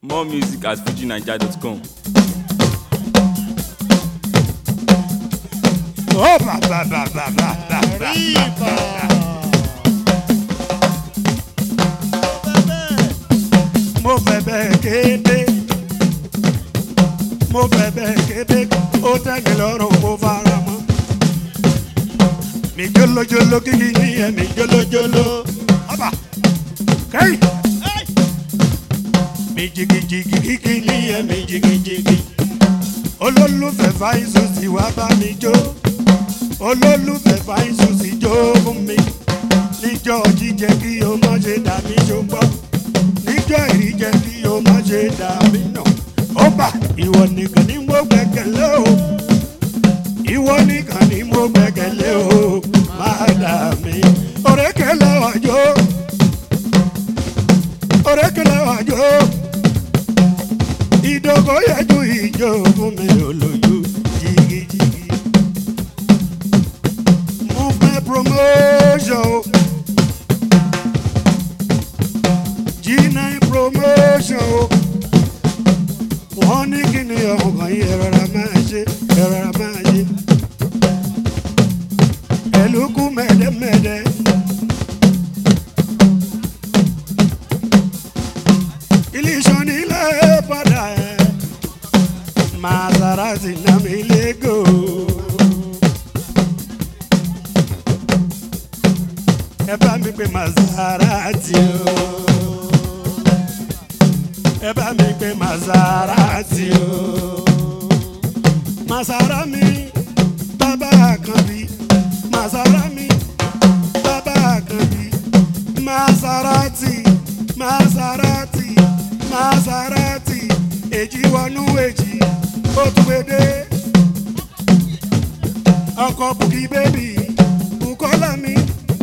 More music at fujinaija.com. Oh, ba. Mo bẹ̀bẹ̀ kéde, mo bẹ̀bẹ̀ kéde, ó tẹ́gẹ̀ lọ́rùn mo fara mọ́. Mi jolojolo kiki ni ẹ mi jolojolo. Ọba kẹ́yìn. Mi jigijigi kiki ni ẹ mi jigijigi. Olólùfẹ́ fáìsù sì wá bá mi jó. Olólùfẹ́ fáìsù sì jó fún mi. Níjọ́ jíjẹ kí o má ṣe dà mí ṣùgbọ́n. Níjọ́ ìríjẹ kí o má ṣe dà mí nà. Ó bà ìwọ nìkan ni mo gbẹ́kẹ̀lé o. Ìwọ nìkan ni mo gbẹ́kẹ̀lé o. Má dà mí. Òrékèlè wàjò. Òrékèlè wàjò. Ìdógó yẹjú ìjó fún mi olójú jigijigi. Movement promotion. G9 promotion. Wọ́n ní kí ni ọkàn yìí ẹ̀rọra máa ṣe ẹ̀rọra máa ṣe. Ẹ̀lúkú mẹ́ẹ̀dẹ́mẹ́ẹ̀dẹ́. Ilé iṣan nílé padà ẹ̀. Maserati náà mi lẹ́gò. Ẹ bá mi pè Maserati o. Ẹ bá mi pè Maserati o. Maserati bàbá Àkànbí. Maserati bàbá Àkànbí. Maserati Maserati Maserati èjì wọnú èjì ó tún gbédé. Ọkọ̀ Bùkí bébì Bùkọ́lá mi.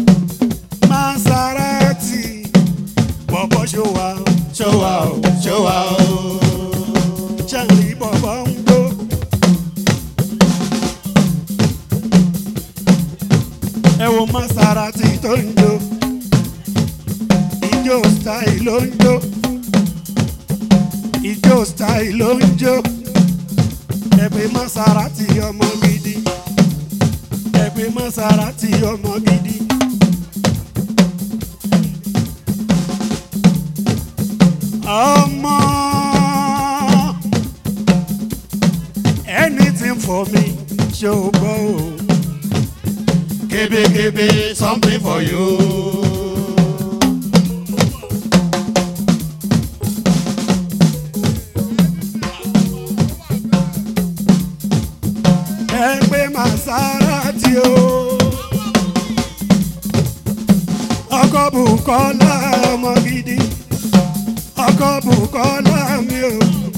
Maserati bọ̀bọ̀ ṣòwà ṣòwà o ṣòwà o ṣàǹrí bọ̀bọ̀ ń gbó. Ẹ wo Maserati tó ń jó ijó style ló ń jó ijó style ló ń jó. Ẹ pè Maserati ọmọ gidi ẹ pè Maserati ọmọ gidi. Ọmọ anything for me ṣògbọ́ o. Kébékébé something for you. Ẹ pé Maserati o. Ọkọ Bùkọ́lá ọmọ gidi. Ọkọ Bùkọ́lá mi o.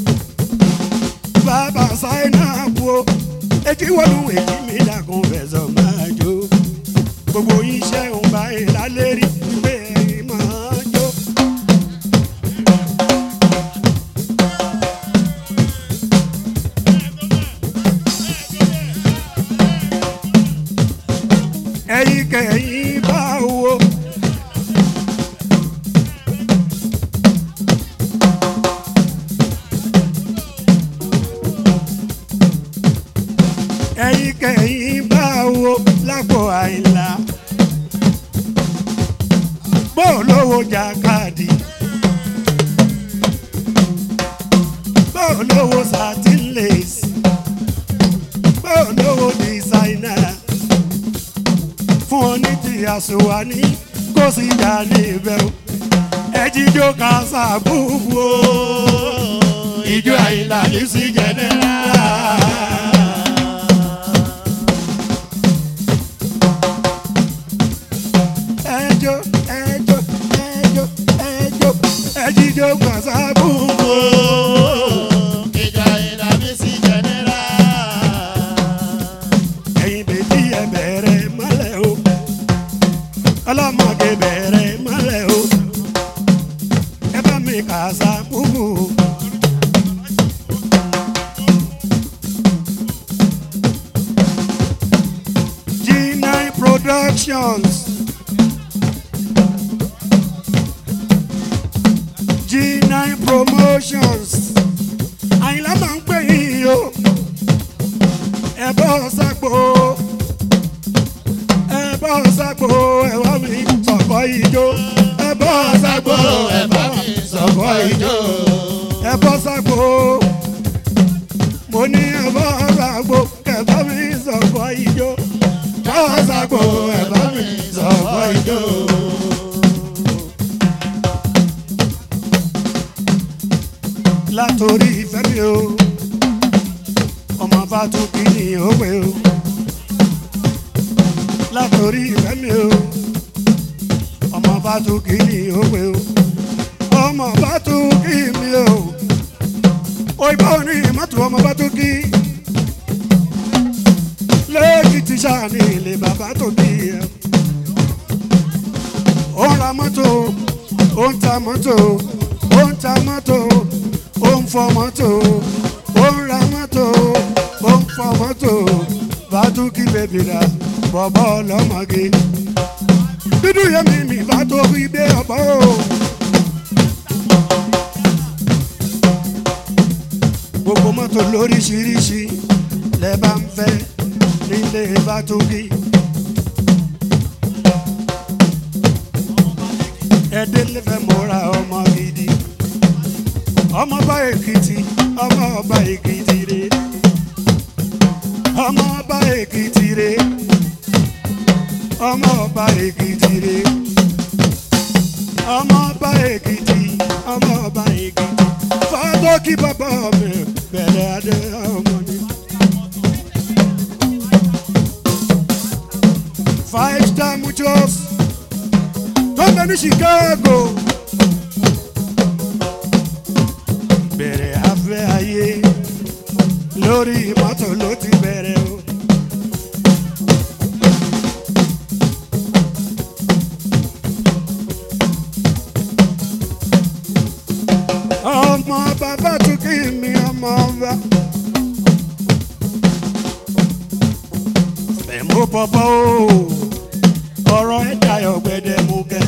Bàbá Sáínàbù o. Èjì wọnú èjì mi dàgún fẹ̀sọ̀ máa jó. Gbogbo iṣẹ́ ń bá ìlàlẹ́ rí pé ẹ̀yin máa jó. Ẹ̀yin kẹ̀yìn bá wo. Ẹ̀yin kẹ̀yìn bá wo lágbo Àyìnlá. Bó lówó jàkadì. Bó lówó satin lace. Bó lówó designer. Fún ọ ní ti àsùnwání kó sì dá ní ibẹ̀ o. Ẹ jíjó kásá búbu o. Ìjó Àyìnlá ní sí jẹ́nẹ́rà. Ẹjọ́ ẹjọ́ ẹjọ́ ẹjọ́ ẹjíjó kásá búbu o. Ìjó Àyìnlá ní sí jẹ́nẹ́rà. Ẹ̀yin bèbí ẹ bẹ̀rẹ̀ mọ́lẹ̀ o. Ọlọ́mọge bẹ̀rẹ̀ mọ́lẹ̀ o. Ẹ bá mi kásá búbu o. G9 Productions. G9 Promotions. promotions àyìnlá máa ń pè yín o ẹ bọ́ sápò ẹ wá mi sọ̀kọ́ ijó ẹ bọ́ sápò ẹ bá mi sọ̀kọ́ ijó ẹ bọ́ sápò mo ní ẹ bọ́ sápò ẹ bá mi sọ̀kọ́ ijó bọ́ sápò ẹ bá mi sọ̀kọ́ ijó. Látòrí ìfẹ́ mi o ọmọ bá tún kí ni òwe o látòrí ìfẹ́ mi o ọmọ bá tún kí ni òwe o ọmọ bá tún kí mi o òyìnbó ní mọ́tò ọmọ bá tún kí lẹ́kìtì sáà ní ilé bàbá tó bí ẹ ó ń ra mọ́tò ó ń ta mọ́tò ó ń ta mọ́tò ó ń fọ mọ́tò ó ń ra mọ́tò ó ń fọ mọ́tò bá tún kí bèbí rà bọ̀bọ̀ ọlọ́mọge dúdú yẹmi mi bá tó rí dé ọ̀bọ̀ o. gbogbo mọ́tò lóríṣiríṣi lẹ bá ń fẹ́ nílé bá tó kí. ẹdínlẹ fẹ́ mọ́ra ọmọ gidi ọmọ ọba Èkìtì ọmọ ọba Èkìtì rè ọmọ ọba Èkìtì rè ọmọ ọba Èkìtì rè ọmọ ọba Èkìtì ọmọ ọba Èkìtì fọdọ kí bàbá mi bẹ̀rẹ̀ adé ọmọ ni. 5-star muchos tó ń bẹ ní Chicago. Bẹ̀rẹ̀ afẹ́ ayé lórí mọ́tò ló ti bẹ̀rẹ̀ o. ọmọ bàbá tún kí mi ọmọ ọba. Fẹ̀mú pọ̀pọ̀ o ọ̀rọ̀ ẹ̀dá ọ̀gbẹ̀dẹ̀ mú kẹ́.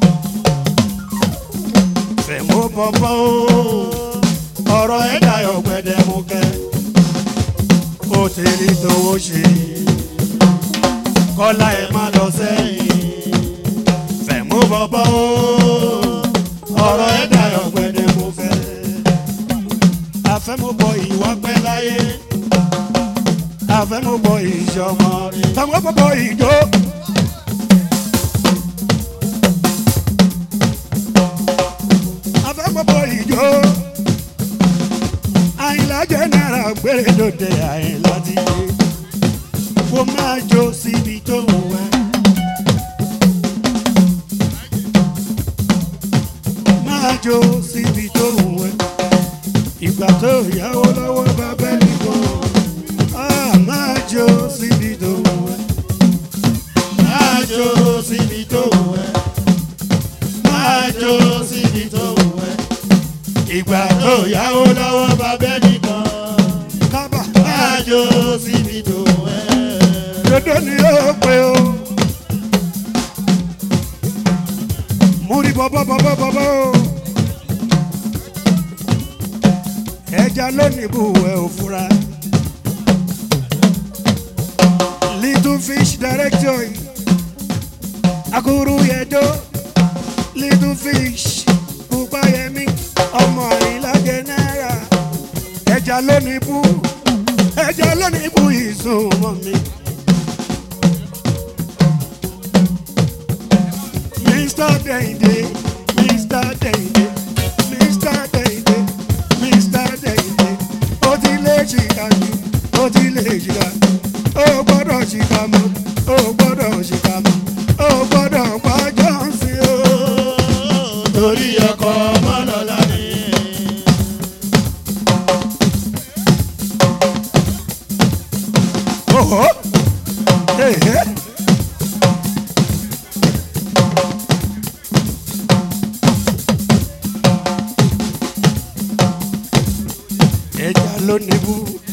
Fẹ̀mú pọ̀pọ̀ o ọ̀rọ̀ ẹ̀dá ọ̀gbẹ̀dẹ̀ mú kẹ́. ó ti rí tówó ṣe kọ́lá ẹ̀ má lọ sẹ́yìn. Fẹ̀mú pọ̀pọ̀ o ọ̀rọ̀ ẹ̀dá ọ̀gbẹ̀dẹ̀ mú kẹ́. àfẹ́múbọ̀ ìwà pẹ́ láyé àfẹ́múbọ̀ ìṣọmọ fẹ́múbọ̀ ìjó. àfẹ́múbọ̀ ìjó. Àyìnlá jẹ́nẹ́ra gbére lóde Àyìnlá ti dé. Kó máa jó síbi tó ń wá. Máa jó síbi tó ń wá. Ìgbà tó yáwó lọ́wọ́ bàbá nìkan. Máa jó síbi tó ń wá. Máa jó síbi tó ń wá. Máa jó síbi tó ń wá. Ìgbà tó yáwó lọ́wọ́ bàbá nìkan. Kábà máa jó síbi tó wẹ̀. Dodo ni ó pé o. Múri bọ́bọ́ bọ́bọ́ bọ́bọ́ o. Ẹja lónìí bù ẹ ò fura. Little fish director. Akuru yẹjọ. Little fish. Pupa yẹmi. Ọmọ Àyìnlá jẹ́nẹ́ra. Ẹja lónìí bù. Ẹja lónìí bù ìsúnmọ́ mi. Mr. Dende, Mr. Dende, Mr. Dende, Mr. Dende. Ó ti lé ṣìkà jù, ó ti lé ṣìkà. Ó gbọ́dọ̀ ṣìkà mọ́, ó gbọ́dọ̀ ṣìkà mọ́, ó gbọ́dọ̀ pàjọ́ sí o. Torí ọkọ̀ ọmọ lọ́la ni. Oho, ehe. Ẹja ló níbú,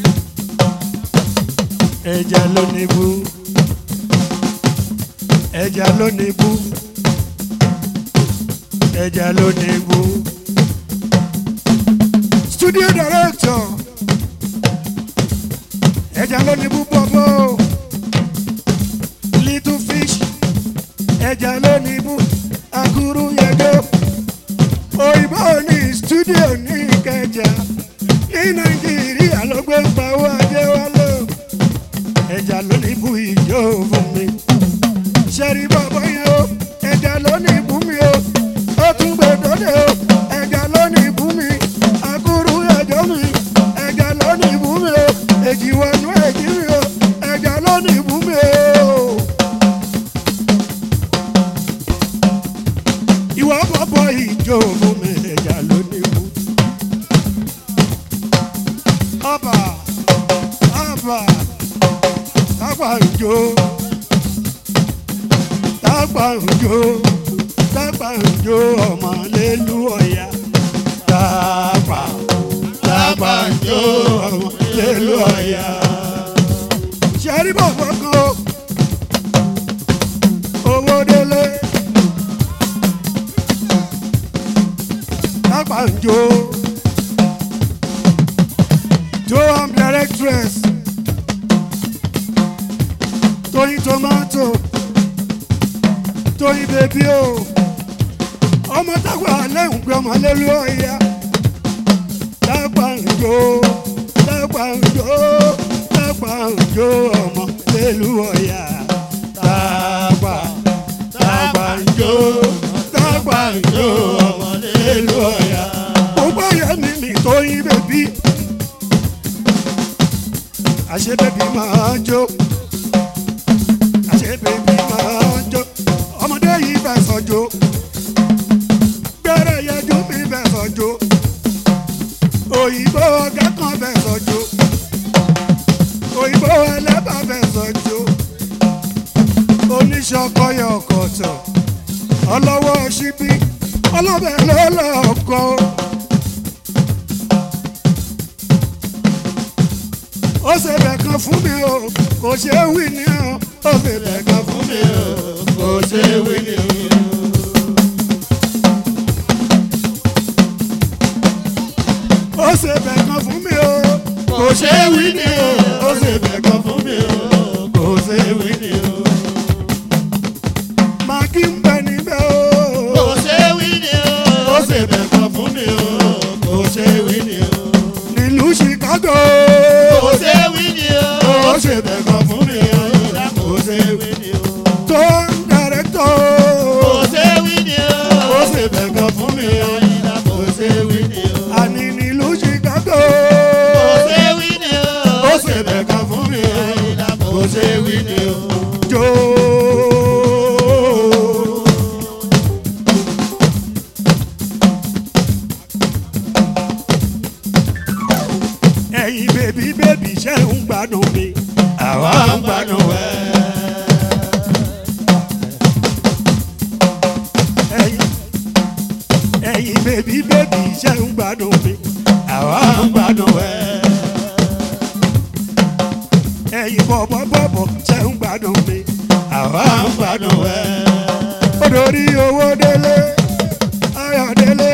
ẹja ló níbú, ẹja ló níbú, ẹja ló níbú, studio director ẹja ló ní búbọ̀ bó little fish ẹja ló ní bú akuru yẹjọ òyìnbó ní studio ní Ìkẹjà ní Nàìjíríà ló gbé ń pawó ajé wálé ẹja ló ní bú ìjọ fún mi ṣẹ́rí bàbá yẹn o ẹja ló ní bú mi o ó tún gbé dọ́dẹ o ẹja ló ní bú mi akuru yẹjọ mi ẹja ló ní bú mi o èjì wọnú èjì mi o ẹja ló ní bú mi o. ìwọ bọ́bọ́ ìjọ fún mi ẹja ló ní bú. ọba tápà ìjọ tápà ìjọ ọmọ lẹ́lú ọ̀yà tápà ìjọ ọmọ lẹ́lú ọ̀yà. ṣẹ́rí bọ̀bọ̀ kan owó délé tápà ìjọ Joam directress Tóyìn tomato Tóyìn bèbí o ọmọ tápà lẹ́hùn pé ọmọ lẹ́lú ọ̀yà tápà ìjọ ọmọ lẹ́lú ọ̀yà tápà ìjọ ọmọ lẹ́lú ọ̀yà. mo gbọ́ yẹn ní Tóyìn bèbí àṣẹ bèbí máa jó ọmọdé yìí fẹ́ sọ́jọ́ gbẹ́rẹ́ yẹjú mi fẹ́ sọ́jọ́ òyìnbó ọ̀gá kan fẹ́ sọ́jọ́ òyìnbó ẹlẹ́bà fẹ́ sọ́jọ́ oníṣọ́kọ́yọ̀ ọ̀kọ̀tọ̀ ọlọ́wọ́ ṣíbí ọlọ́bẹ̀ lọ́lọ́kọ́. ó ṣe bẹ̀ kan fún mi o kò ṣe é wí ni o ó ṣe bẹ̀ kan fún mi o kò ṣe é wí ni o. ó ṣe bẹ̀ kan fún mi o kò ṣe é wí ni o ó ṣe bẹ̀ kan fún mi o kò ṣe é wí ni o. màkì ń bẹ níbẹ̀ o kò ṣe é wí ni o. ó ṣe bẹ̀ kan fún mi o kò ṣe é wí ni o. nílùú Chicago kò ṣe é wí ni o. ó ṣe bẹ̀ kan fún mi o kò ṣe é wí ni o. tó ń dàrẹ́tọ̀ kò ṣe é wí ni o. ó ṣe bẹ̀ kan fún mi o kò ṣe é wí ni o. àní nílùú Chicago kò ṣe é wí ni o. ó ṣe bẹ̀ kan fún mi o kò ṣe é wí ni o. jó. ẹ̀yin bèbí ṣe ń gbádùn mi àwa ń gbádùn ẹ̀. ẹ̀yin bèbí ṣe ń gbádùn mi àwa ń gbádùn ẹ̀. ẹ̀yin bọ̀bọ̀ ṣe ń gbádùn mi àwa ń gbádùn ẹ̀. odori owó délé Ayọ̀délé.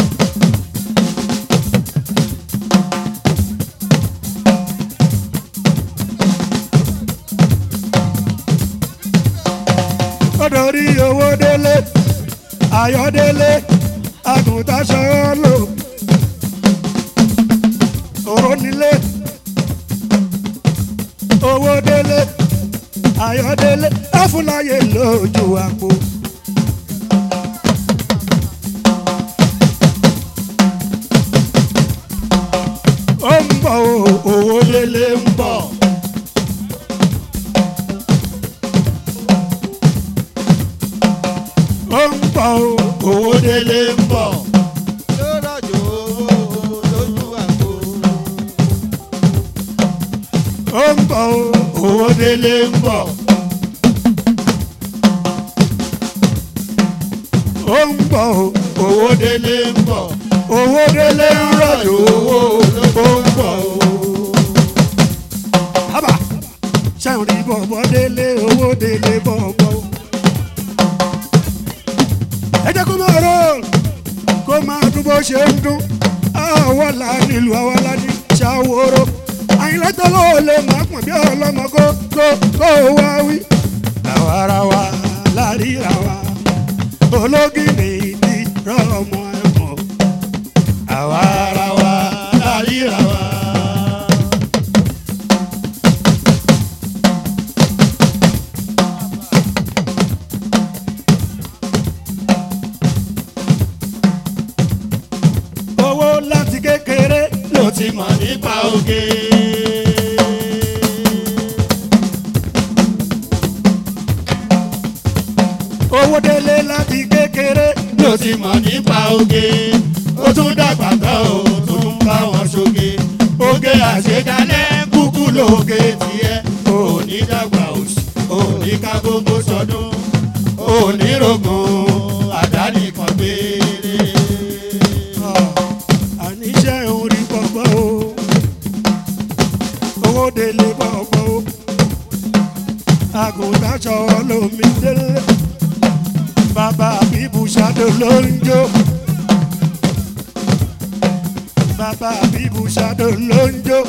odori owó délé Ayọ̀délé àgùntàn ṣọlọ òró nílé owó délé Ayọ̀délé afúnláyé lójú àpò. ó ń bọ̀ owó délé ń bọ̀. ó ń bọ̀ owó délé ń bọ̀. lọ́rọ̀jò lójú àgbo. ó ń bọ̀ owó délé ń bọ̀. ó ń bọ̀ owó délé ń bọ̀. owó délé ń rọ̀jò owó ó ń bọ̀. hábà ṣáà rí bọ̀bọ̀ délé owó délé bọ̀bọ̀. ẹ jẹ́ kó máa rọ̀ kó máa dún bó ṣe ń dún. awọ́lá nílùú awọ́lá ní ṣàwòrò àyìnlẹ́tọ́ ló lè má pọ̀n bí ọlọ́mọ kó wá wí. àwa ara wa láríra wa ológìní ní rọmọ ẹ̀gbọ́n àwa ara wa láríra wa. owó láti kékeré ló ti mọ̀ nípa oge. owó délé láti kékeré ló ti mọ̀ nípa oge. ó tún dàgbà tán ó tún bá wọn ṣoge. oge àṣedálẹ̀ kúkú lóge tiẹ̀. ò ní dàgbà òsì ò ní ká gbogbo sọdún. ò ní rògùn àdáni kan gbére. àníṣe orí pọ̀pọ̀ o. owó délé pọ̀pọ̀ o. àgùntàn ṣọwọ́ lómi délé. bàbá bíbù ṣàdó ló ń jó. bàbá bíbù ṣàdó ló ń jó.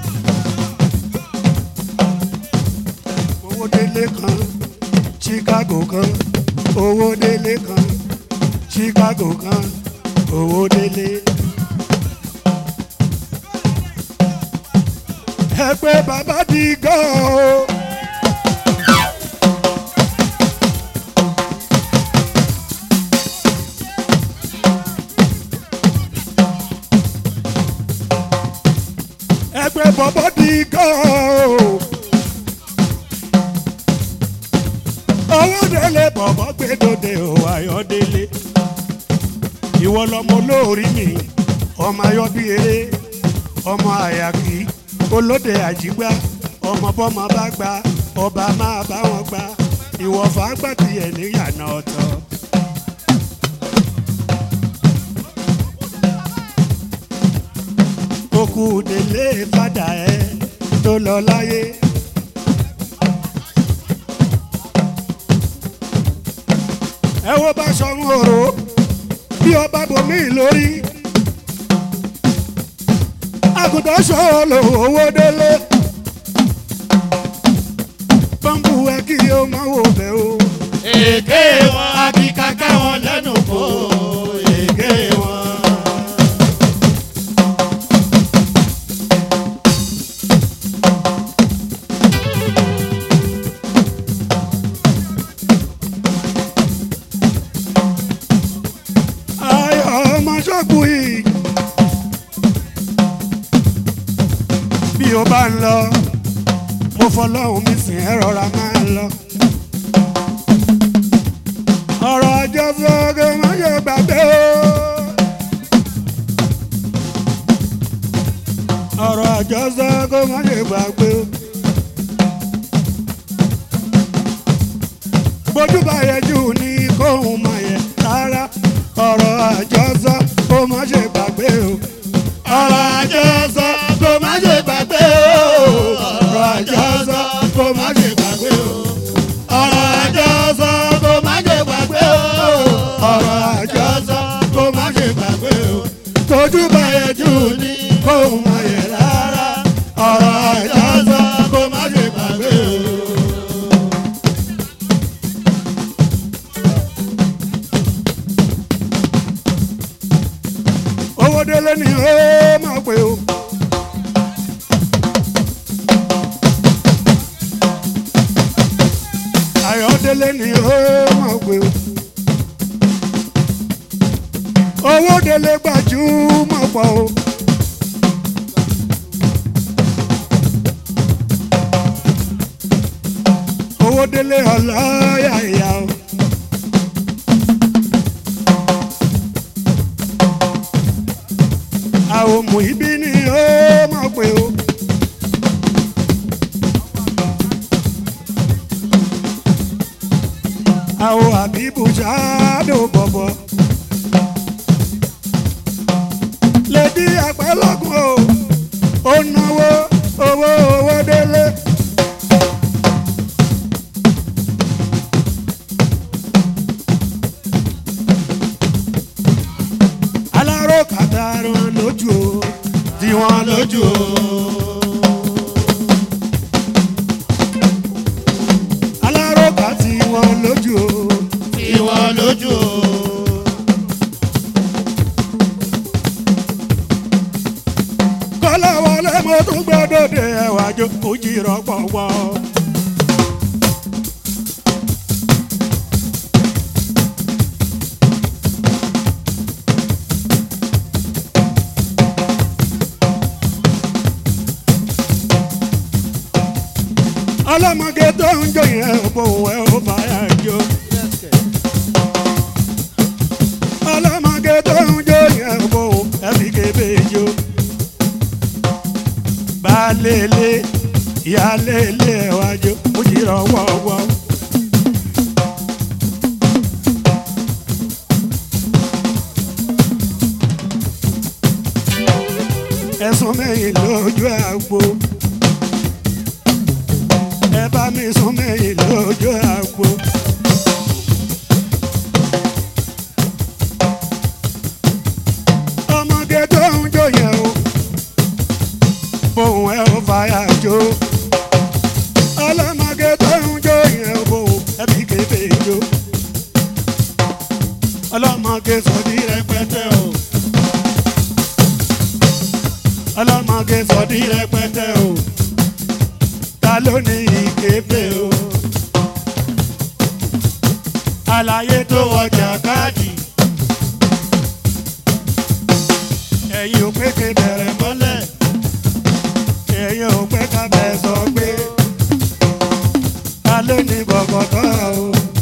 owó délé kan Chicago kan owó délé kan Chicago kan owó délé. ẹ pé bàbá di gan o. ẹgbẹ́ bọ̀bọ̀ di gan o. owó délé bọ̀bọ̀ gbé dòde o Ayọ̀délé. ìwọ lọmọ olórí mi ọmọ ayọ̀ bí eré ọmọ àyàkí olóde àjígbá ọmọ bọ́mọ bá gba ọba máa bá wọn gba ìwọ̀fà gbàtì ẹ̀ níyànà ọ̀tọ̀. okú délé fàdà ẹ tó lọ láyé. ẹ wo bá sọrun òró bí ọba bomi lórí. àgùntàn sọ̀rọ̀ lówó délé. bọ́ǹbù ẹ kí o máa wò bẹ́ o. èké wọn akíkaka wọn lẹ́nu kó èké wọn. ṣọ́ọ̀bù yìí bí o bá ń lọ mo fọlọ́hún mi sìn ẹ́ rọra máa ń lọ. ọ̀rọ̀ àjọsọ kò má ṣe gbàgbé o. ọ̀rọ̀ àjọsọ kò má ṣe gbàgbé o. bójú bá yẹ jù ní kóhun máa yẹ rárá. ọ̀rọ̀ àjọsọ kò má ṣe gbàgbé o. ọ̀rọ̀ àjọsọ kò má ṣe gbàgbé o. ọ̀rọ̀ àjọsọ kò má ṣe gbàgbé o. ọ̀rọ̀ àjọsọ kò má ṣe gbàgbé o. ọ̀rọ̀ àjọsọ kò má ṣe gbàgbé o. tójú bá yẹ jù ní kóhun máa yẹ rárá. ọ̀rọ̀ àjọsọ kò má ṣe gbàgbé o. owó délé ni ó máa pè o. Ayọ̀délé ni ó máa pè o. owó délé gbajúmọ̀ pọ̀ o. owó délé ọlọ́yà ìyá o. àwọn ọmọ ibi ni ó máa pè o. àwọn àbíbù ṣáàdó bọ̀bọ̀. lèdí àpẹlọ́gùn o ó náwó owó délé. aláró kàtàrún lójú o. wọ́n lójú o. alárọ̀ká tí wọ́n lójú o. tí wọ́n lójú o. kọ́lá wọlé mo tún gbọ́dọ̀ dé ẹ̀wà jó fújì rọ́pọ̀ wọ́. ọlọ́mọge tó ń jó yẹn bòun ẹ̀ ó fàyà jó. ọlọ́mọge tó ń jó yẹn bòun ẹ̀ fi kébé jó. balẹ̀lẹ̀ ìyálẹ̀lẹ̀ ẹ̀wà jó ó jí rọ wọ́wọ́. ẹ̀sùn mẹ́yìn lójú àgbo. ẹ bá mi sún mẹ́yìn lójú àgbo. ọmọge tó ń jó yẹn o bòun ẹ ò fàyà jó. ọlọ́mọge tó ń jó yẹn o bòun ẹ fi kébé jó. ọlọ́mọge sọ̀dí rẹpẹtẹ o. ọlọ́mọge sọ̀dí rẹpẹtẹ o. ta ló ní ìkébé o. àlàyé tó wọjà káàdì. ẹ̀yin ò pé ké bẹ̀rẹ̀ mọ́lẹ̀. ẹ̀yin ò pé ká bẹ̀ sọ pé. ta ló ní bọ̀kọ̀tọ̀ o.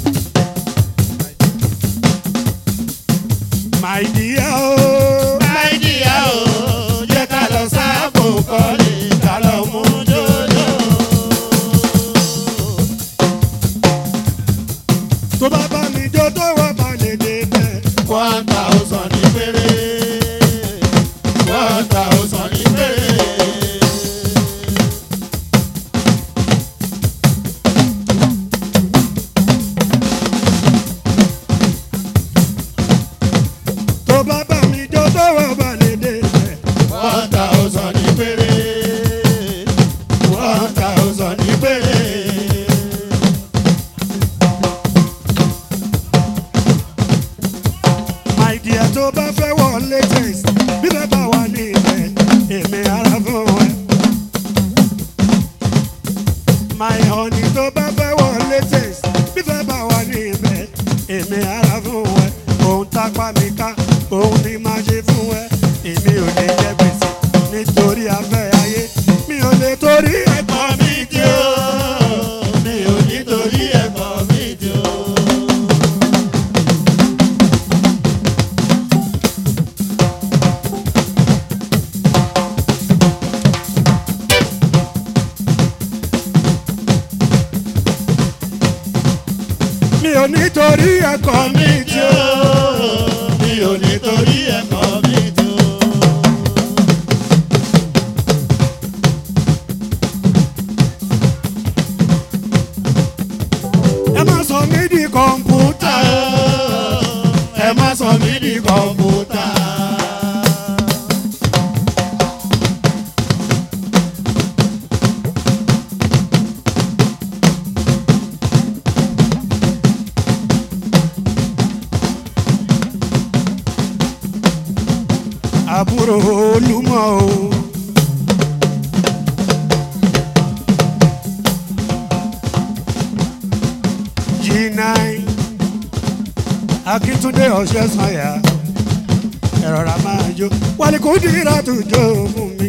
my dear o. my dear o. jẹ́ ká lọ sáàbò kọ́lé ká lọ mú jòjò. tó bá bá mi jó tó wá bá lè débẹ̀. 1,000 ní péré. 1,000 ní péré. tó bá bá mi jó tó wá bá lè débẹ̀. 1,000 ní péré. 1,000 ní péré. my dear tó bá fẹ́ wọlé test bí bẹ́ẹ̀ bá wà ní ibẹ̀ èmi ara fún ẹ. my honey tó bá fẹ́ wọlé test bí bẹ́ẹ̀ bá wà ní ibẹ̀ èmi ara fún ẹ. òun tápá mi ká òun ni máa ṣe fún ẹ. èmi ò lè jẹ gbèsè nítorí afẹ́ ayé mi ò lè torí ẹ̀kọ́ mi jẹ́ o. mi ò nítorí ẹ̀kọ́ mi jò. mi ò nítorí ẹ̀kọ́ mi jẹ́ o. mi ò nítorí ẹ̀kọ́ mi jò. ẹ má sọ mí di kọ̀ǹpútà. ẹ má sọ mí di kọ̀ǹpútà. àbúrò olúmọ o. G9 Akíntúndé ọ̀ṣẹ́ sanya ẹ̀rọ̀ra máa jó wálé kò dìrà tó jó fún mi.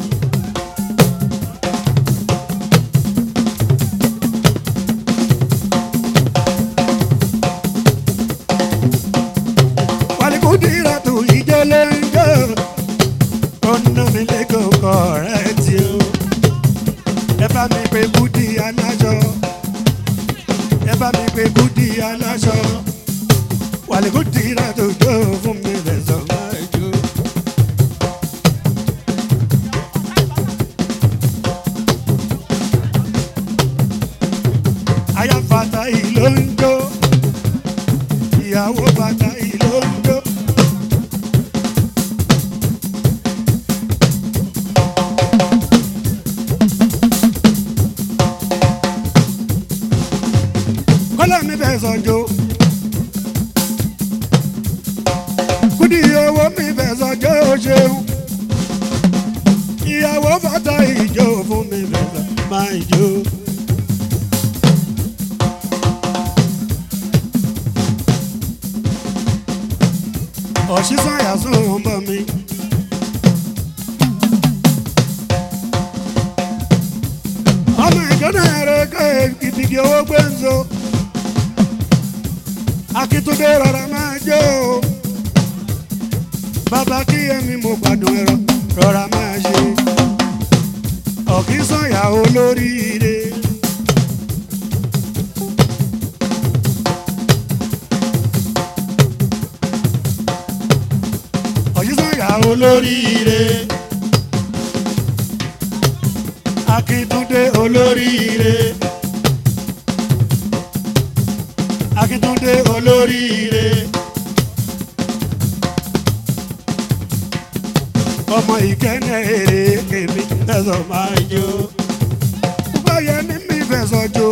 wálé kò dìrà tó ìjọ ló ń jó. ọ̀nà mi lẹ́kọ̀ọ́ kọ̀ rẹ̀ tí o. ẹ bá mi pé búdí aláṣọ. ẹ bá mi pé búdí aláṣọ. wàlẹ̀ kò dìrà tó jó fún mi lẹ́sọ̀ máa jó. aya fata yìí ló ń jó. ìyàwó fata yìí ló ń jó. fọ́tọ̀ ìjó fún mi fẹsọ̀ máa jó. Ọ̀ṣísàn yàsùn ń bọ̀ mi. Ọmọ ìkànnì ẹ̀rọ kìtìkì owó gbẹ̀ǹso. Akíntúndé rọra máa jó. Bàbá kí ẹ̀mí mo gbádùn ẹ̀rọ rọra máa ṣe. Ọ̀kísàn yà olóríire. Olóríire Akíntúndé olóríire Akíntúndé olóríire ọmọ ìkẹ́nẹ̀ èrè kèmí fẹsọ̀ máa jó báyẹ̀ ní mi fẹsọ̀ jó.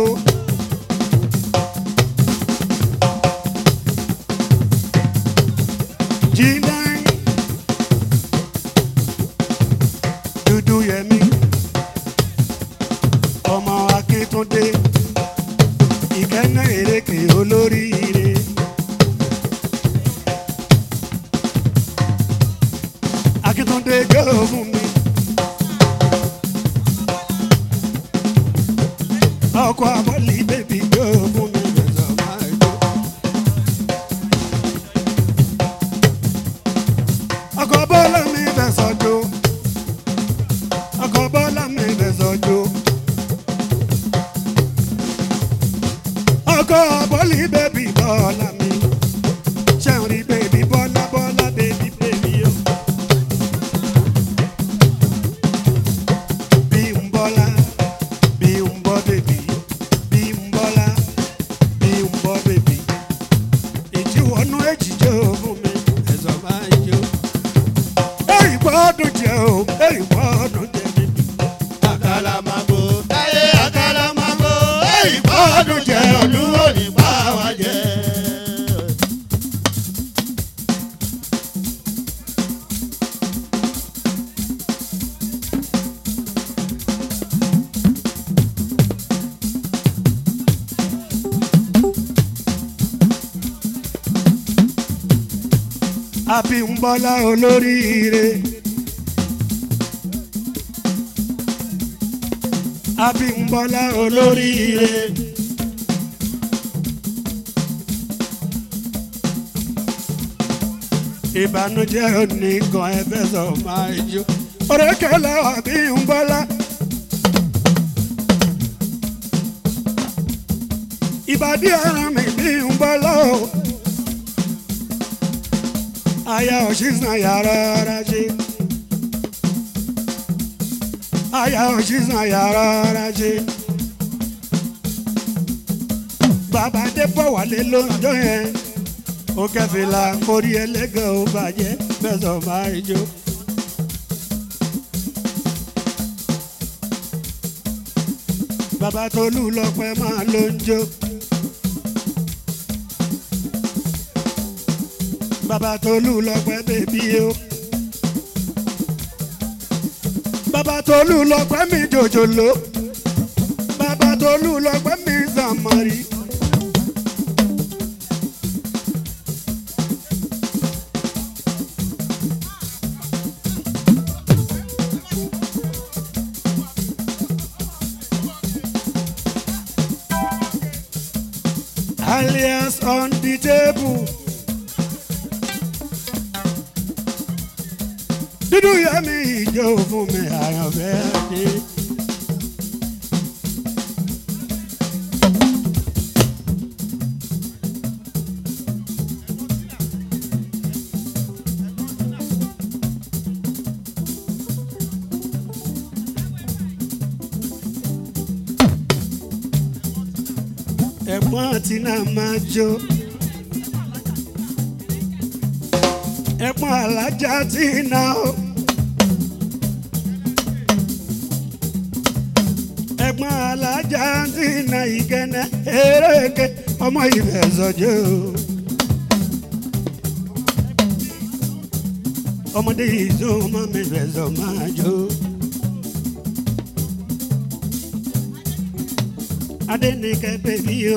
Yẹmí ọmọ Akíntúndé ìkẹ́nà èrèké olóríire. Akíntúndé jó fún mi. Ọkọ àbọ̀lì bèbí jó fún mi fẹsọ̀ máa jó. Ọkọ bọ́lá mi fẹsọ̀ jó. Ọkọ Bọ́lá mi fẹsọ̀ jó. Ọkọ bọ́lí bébí Bọ́lá mi. Ṣẹ̀un rí bébí Bọ́lá Bọ́lá bébí bébí o. Bímbọ́lá Bímbọ́ bébí Bímbọ́lá Bímbọ́ bébí. Ìjíwọ́nú èjìjó fún mi ẹ̀sọ́ máa ń jó. Èyí gbọ́dún jẹ́ o, èyí gbọ́dún jẹ́. Àkàlàmàgbò táyé àkàlàmàgbò èyí gbọ́dún jẹ́ ọdún òní bá wa jẹ́. Abímbọ́lá olóríire. Abímbọ́lá olóríire. Ìbànújẹ́ oníkan ẹ̀fẹ́ sọ máa jó. Ọ̀rẹ́kẹ́lẹ́ Abímbọ́lá. Ìbàdí ara mi Bímbọ́lá o. Aya Ọ̀ṣísàn yàrá ara ṣe. Aya Ọ̀ṣísàn yàrá ara ṣe. Bàbá Débọ̀ Wálé ló ń jó yẹn. Ó kẹfìlà kórí ẹlẹ́gàn ó bàjẹ́ fẹsọ̀ máa jó. Bàbá Tolú lọ́pẹ́ máa ló ń jó. Bàbá Tolú lọ́pẹ́ bèbí o. Bàbá Tolú lọ́pẹ́ mi jòjòló. Bàbá Tolú lọ́pẹ́ mi Zamari. Alias on the table. Dúdú Yẹmí ìjó fún mi àyànfẹ́ dé. Ẹ̀gbọ́n tí náà máa jó. Ẹ̀gbọ́n alájà tí náà ó. Ẹ̀gbọ́n alájà tí náà ìkẹ́nẹ́ eréke ọmọ ìfẹsọ̀jọ́. Ọmọdé ìzó ọmọ mi fẹsọ̀ máa jó. Adénìkẹ́ bèbí o.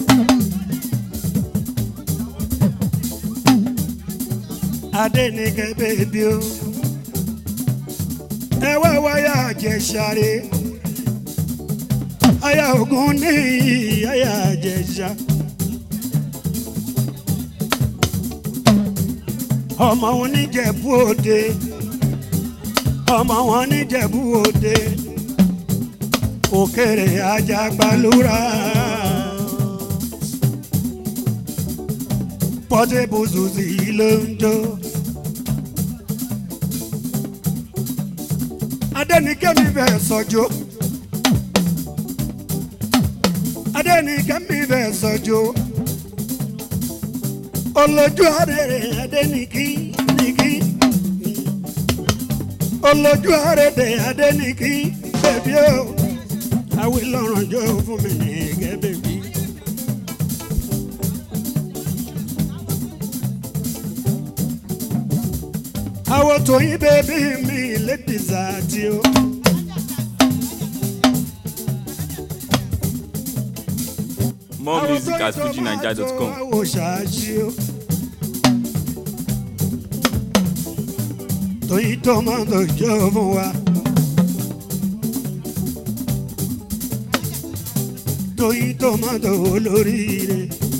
Adénìkẹ́ bèbí o. Ẹ wá wáyà Àjẹsàrè. Aya Ògún ní aya Àjẹsà. Ọmọ wọn níjẹ̀bú Òde. Ọmọ wọn níjẹ̀bú Òde. Òkèrè Àjàgbàlúrà. Portable Zuzi ló ń jó. Adénìkẹ́ mi fẹ́ sọ́jọ́. Adénìkẹ́ mi fẹ́ sọ́jọ́. Olójú àrèrè Adénìkí nìkí. Olójú àrèrè Adénìkí bèbí o. Àwí lọ́rùn jó fún mi nìkẹ́ bèbí. Àwọn Tóyìn bèbí mi lédè zàtì o. More music at FujiNiger.com. Àwọn ṣáàṣì o. Tóyìn tòmátò jó fún wa. Tóyìn tòmátò olóríire.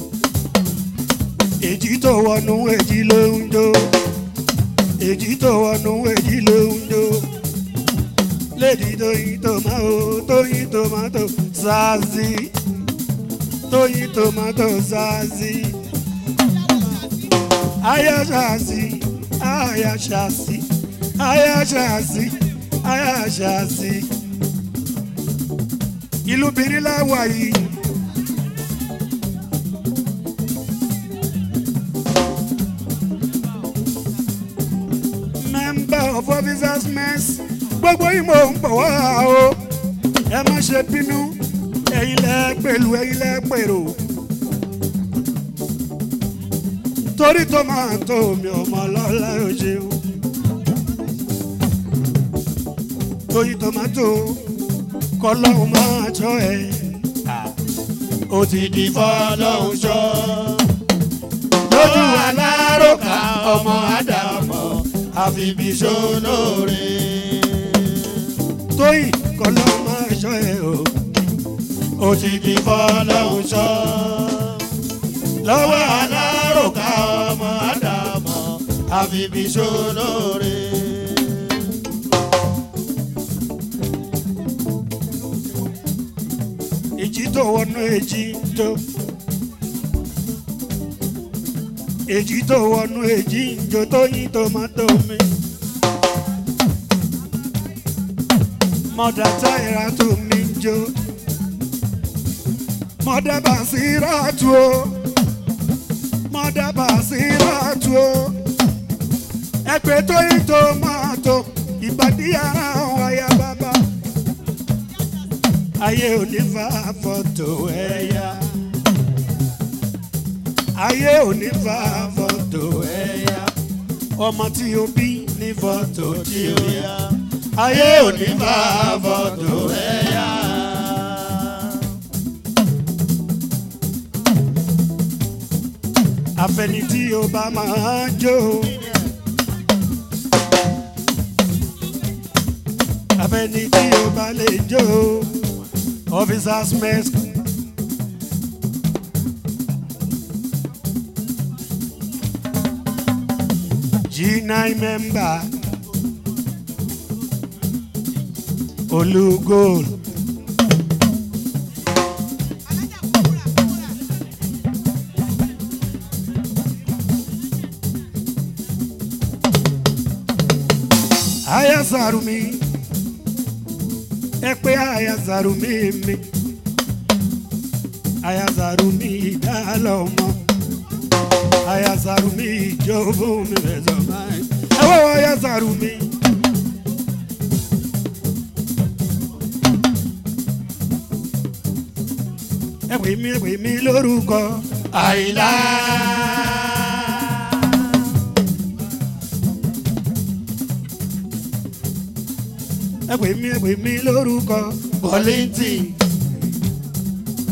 Èjì tó wọnú èjì ló ń jó. Èjì tó wọnú èjì ló ń jó. Lady Tóyìn tòmátò Zazie. Tóyìn tòmátò Zazie. Aya Zazie, aya Zazie, aya Zazie, aya Zazie. Ìlú Benin la wà yìí. Member of officers mess. Gbogbo ìmọ̀ ń bọ̀ wá o. Ẹ má ṣe bínú. Ẹ̀yin lẹ pẹ̀lú ẹ̀yin lẹ pèrò. Torí tòmátò mi ọmọ lọ́la ò ṣeun. Tóyìn tòmátò kọ́lọ́hún máa ṣọ́ ẹ. Ó ti di fọ́lọ́hún ṣọ́. Lójú aláròkà ọmọ Ádámọ̀ àfibí ṣolóore. Tóyìn kọ́lọ́hún máa ṣọ́ ẹ o. Ó ti di fọ́lọ́hún ṣọ́. Lọ́wọ́ aláròkà ọmọ Ádámọ̀ àfibí ṣolóore. Èjì tó wọnú èjì ń jó. Èjì tó wọnú èjì ń jó. Tóyìn tòmátò mi. Mọ̀dà Táírà tó mi ń jó. Mọ̀dà Bàsírátù o. Mọ̀dà Bàsírátù o. Ẹgbẹ́ Tóyìn tòmátò. Ìbàdí ara àwọn aya bàbá. Ayé ò ní fa fọ́tò ẹ̀yà. Ayé ò ní fa fọ́tò ẹ̀yà. Ọmọ tí o bí ní fọ́tò tí o yá. Ayé ò ní fa fọ́tò ẹ̀yà. Àfẹni tí o bá máa jó. Àfẹni tí o bá lè jó. Officers mess. G9 member. Olugol. Aya Zarumi. Ẹ pé Aya Zarumi mi. Aya Zarumi dálọ́mọ. Aya Zarumi jó fún mi fẹsọ̀ báyìí. Ẹ wọ́n Aya Zarumi. Ẹ pè mí lórúkọ Àyìnlá. Ẹ pè mí lórúkọ Bọ́líntì.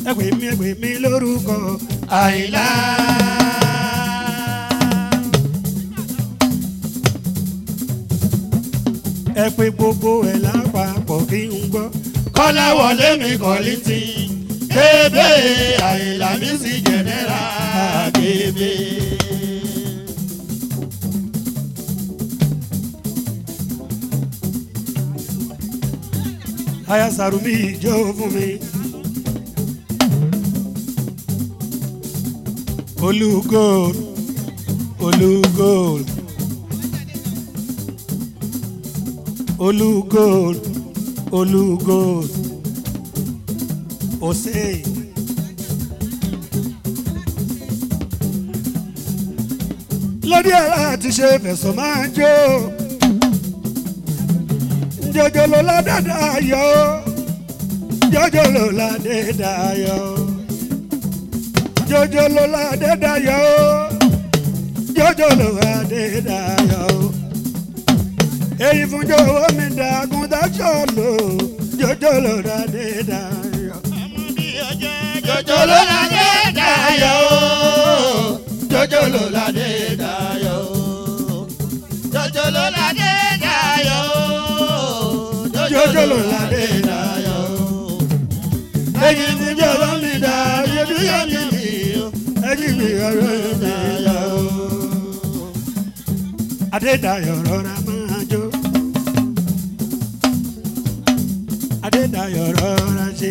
ẹgbẹ́ mi lórúkọ Àyìnlá. ẹ pé gbogbo ẹ̀ lápapọ̀ kí n gbọ́. Kọ́láwọlé mi kọ́lí tí kébé Àyìnlá mi sì jẹ̀nẹ́ra kébé. Aya Sàrùmí ìjọ fún mi. Olúgold, Olúgold, Olúgold, Olúgold, Osei. Lórí ara ti ṣe fẹ̀sọ̀ máa ń jó. Jọjọlọ ládàdà yọ, jọjọlọ ládàdà yọ, jọjọlọ ládàdà yọ, jọjọlọ ládàdà yọ. Èyí fún jọ̀wọ́ mi dàgún dájọ́ lò, jọjọlọ ládàdà yọ. Jọjọlọ ládàdà yọ, jọjọlọ ládàdà yọ, jọjọlọ ládàdà yọ. Jọjọlọ ládàdà yọ. Èyí fún jọ̀wọ́ mi dàgún mi o, èyí mi ọ̀rọ̀ mi yọ. Adédayọ̀ rọra máa jó. Adédayọ̀ rọra ṣe.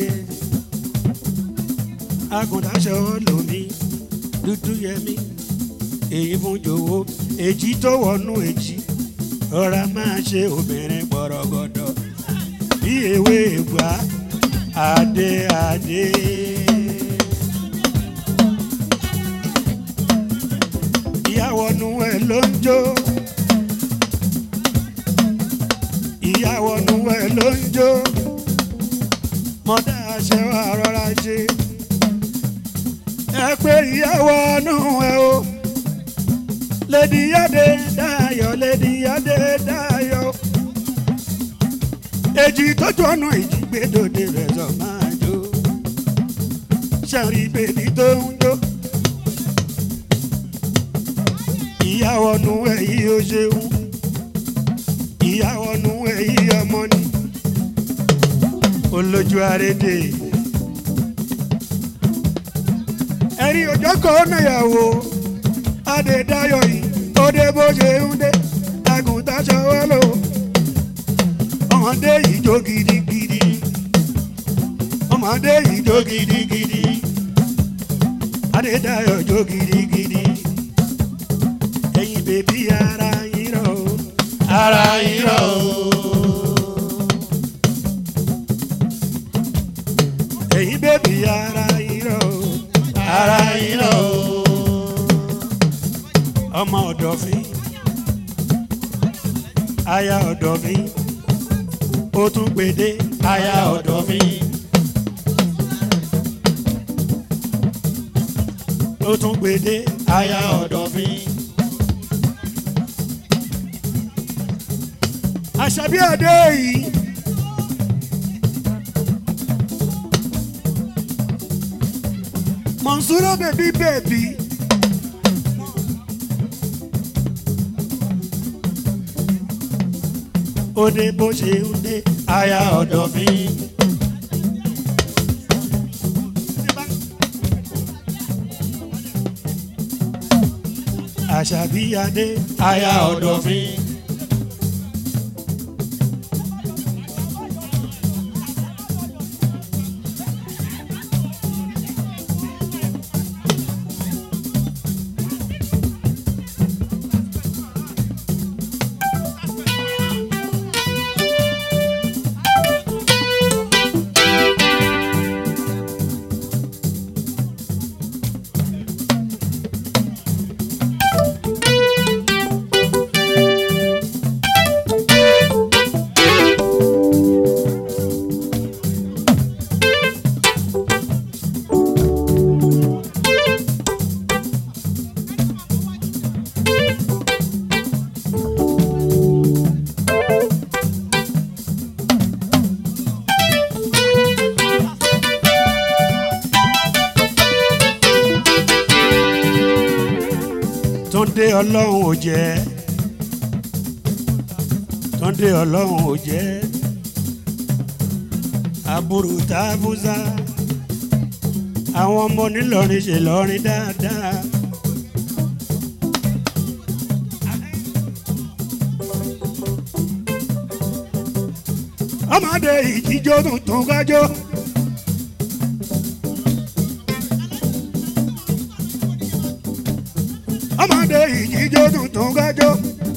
Agùntàṣọ lomi dúdú yẹmí. Èyí fún jòwó èjì tó wọnú èjì. Rọra máa ṣe obìnrin gbọ̀rọ̀gọ̀dọ̀. Bí ewé ìgbà adé adé. Ìyàwó nu ẹ̀ ló ń jó. Ìyàwó nu ẹ̀ ló ń jó. Mọ̀dá ṣe wà rọra ṣe. Ẹ pé ìyàwó nu ẹ̀ o. Lady Adédayọ̀, Lady Adédayọ̀. Èjì tójú ọ̀nà èjì gbé dòde rẹ̀ sọ máa jó. Ṣẹ̀rí bèbí tó ń jó. Ìyàwó nu ẹ̀ yìí ó ṣeun. Ìyàwó nu ẹ̀ yìí ọmọ ni. Olójú arédè. Ẹ̀rí ọjọ́ kan náyàwó. Adédayọ̀ yìí ó dé bó ṣe ń dé. Àgùntàṣọ wọ́ lò. Ọmọdé yìí jó gidigidi. Ọmọdé yìí jó gidigidi. Adédayọ̀ jó gidigidi. Ẹ̀yin bèbí ara yín rọ̀ o. Ara yín rọ̀ o. Ẹ̀yin bèbí ara yín rọ̀ o. Ara yín rọ̀ o. Ọmọ ọ̀dọ̀fín. Aya ọ̀dọ̀fín. Ó tún gbèdé. Aya ọ̀dọ̀fín. Ó tún gbèdé. Aya ọ̀dọ̀fín. Àṣàbí Adé yìí. Mọ̀nsúrò bèbí bèbí. Ó dé bó ṣe ń dé. Aya ọ̀dọ̀fín. Àṣàbí Adé. Aya ọ̀dọ̀fín. ọlọ́run ò jẹ́ Túndé ọlọ́run ò jẹ́ àbúrò tábúzá àwọn ọmọ nílọrin ṣe lọrin dáadáa. ọmọdé ìjíjó tuntun kájó. ọmọdé ìjíjó tuntun kájó.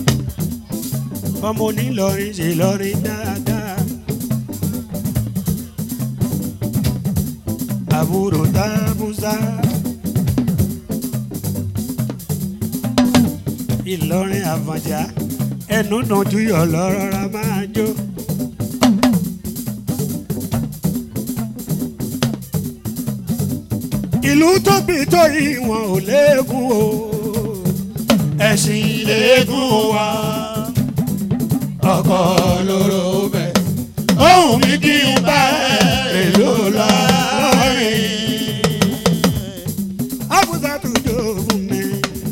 ọmọ onílọrin ṣe lọrin dáadáa. àbúrò tábúzá. Ìlọrin Àfọ̀njá ẹnu dùn júyọ̀ lọ́rọ̀ ra máa jó. ìlú tóbi tó yìí wọn ò léegun o ẹ̀sìn léegun wa ọkọ lóró bẹ ohun mi kí n bá èlò lọrin. Abuza tó jó fún mi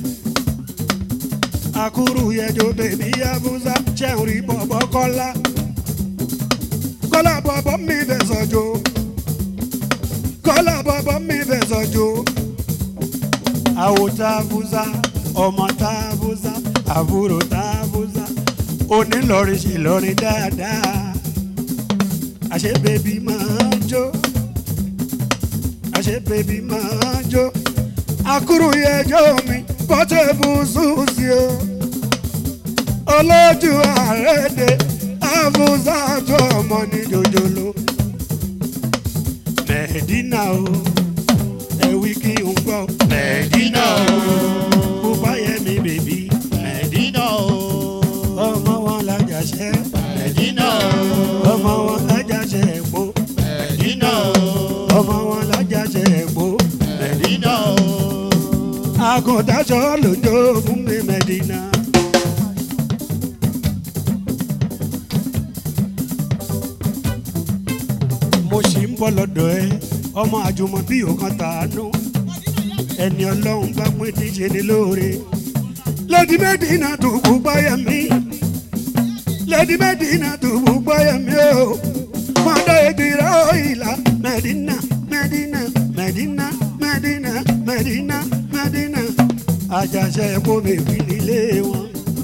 àkúrú yẹjọ bèbí Abuza ṣẹ́hùn rí bọ̀bọ̀ kọ́lá kọ́lá bọ̀bọ̀ mi fẹ́ sọ́jọ́ kọ́lá bọ̀bọ̀ mi fẹ́ sọ́jọ́ àwò Tábúzá ọmọ Tábúzá àbúrò Tábúzá onílọrin ṣe lọrin dáadáa àṣẹ bèbí máa jó àṣẹ bèbí máa jó àkúrú yẹjọ mi Portable Suzy o olójú àrédè Abuza tó ọmọ ní jòjòló Mẹ̀dínà o ẹ̀wí kí n gbọ́ Mẹ̀dínà o Bùbáyẹmí bèbí Mẹ̀dínà o ọmọ wọn lájàṣẹ́ Mẹ̀dínà o ọmọ wọn lájàṣẹ́ ègbó Mẹ̀dínà o ọmọ wọn lájàṣẹ́ ègbó Mẹ̀dínà o àgùntàṣọ lòjó fún mi Mẹ̀dínà. mo sì ń bọ́ lọ́dọ̀ ẹ ọmọ àjùmọ̀ bí òkan tàánú ẹni ọlọ́run bá pín tí ṣe ni lóore Lady Medina tó kú gbáyà mí Lady Medina tó kú gbáyà mí o mọ̀dọ̀ ìdìrọ̀ ìlà Medina Medina Medina Medina Medina Medina àjàṣe ẹ̀kọ́ bèbí nílé wọn.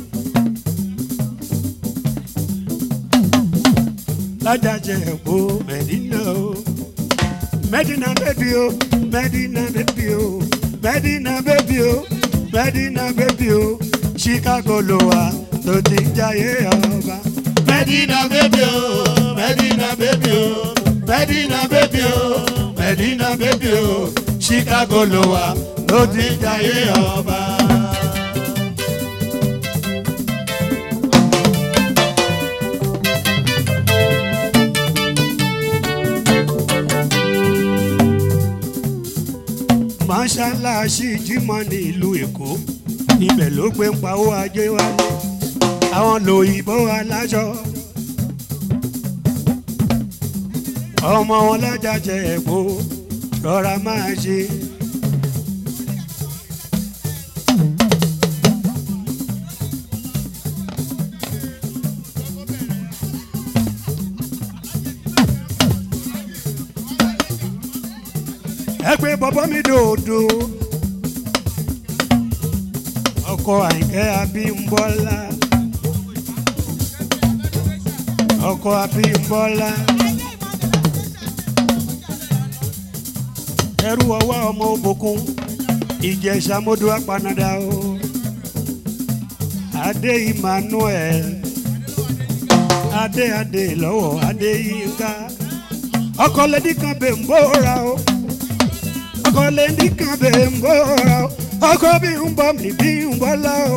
lájàṣe ẹ̀kọ́ Medina o Medina baby o Medina baby o Medina baby o Medina baby o Chicago ló wà tó ti ń jayé ọba. Medina baby o Medina baby o Medina baby o Medina baby o Chicago ló wà tó ti ń jayé ọba. mọ́ṣáláṣí Jímọ̀ ní ìlú Èkó ibẹ̀ ló gbé ń pawó ajé wá àwọn lòyìnbó aláṣọ ọmọ wọn lájàjẹ ẹ̀gbó rọra máa ṣe. ẹgbẹ́ bọ́bọ́ mi dòdò ọkọ Àyìnkẹ́ Abímbọ́lá ọkọ Abímbọ́lá ẹrú ọwọ́ ọmọ òbòkun Ìjẹ̀ṣà mọ́dún apanada o Adé Emmanuel Adé lọ́wọ́ Adé Yínká ọkọ lẹ́dí kan bẹ̀ ń bóra o ọkọ lẹ́ndí kan bẹ̀ ń bóra o ọkọ bí ń bọ́ mi bí ń bọ́ la o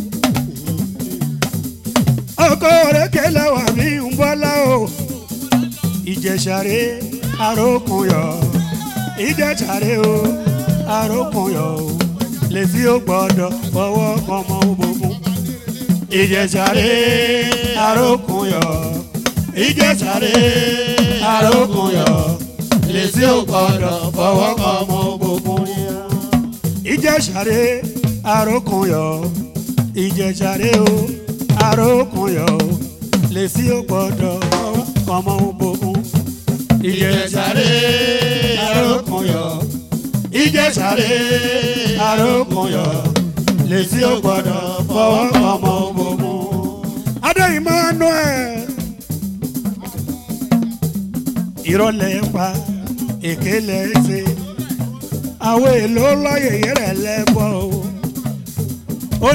ọkọ rẹ̀kẹ́ lẹ́wà bí ń bọ́ la o Ìjẹ̀ṣàrẹ́ arókunyọ̀ Ìjẹ̀ṣàrẹ́ o arókunyọ̀ o lèsì ó gbọ́dọ̀ fọwọ́ kan mọ́ òbòkun Ìjẹ̀ṣàrẹ́ arókunyọ̀ Ìjẹ̀ṣàrẹ́ arókunyọ̀ lèsì ó gbọ́dọ̀ fọwọ́ kan mọ́ òbòkun Ìjẹ̀ṣàrẹ́ arókunyọ̀ ìjẹ̀ṣàrẹ́ o àròkànyọ̀ o lè sí ògbọ́dọ̀ ọmọ òbòkun. ìjẹ̀ṣàrẹ́ àròkànyọ̀ ìjẹ̀ṣàrẹ́ àròkànyọ̀ lè sí ògbọ́dọ̀ fọwọ́ ọmọ òbòkun. adé Emmanuel ìrọ̀lẹ́ pa èkélé ṣe àwọn èlò lọ́yẹ̀yẹ̀ rẹ̀ lẹ́bọ̀ o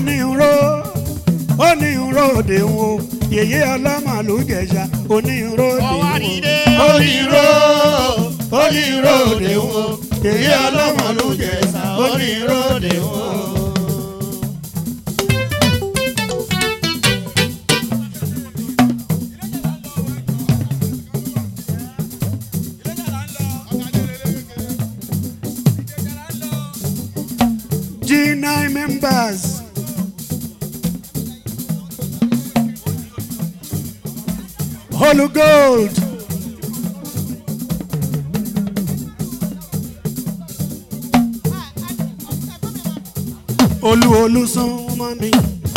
onírò òde wo yèyé ọlọ́màlú Ìjẹ̀ṣà onírò òde wo onírò òde wo yèyé ọlọ́màlú Ìjẹ̀ṣà onírò òde wo. G9 members. Holy Gold. Olú súnmọ́ mi.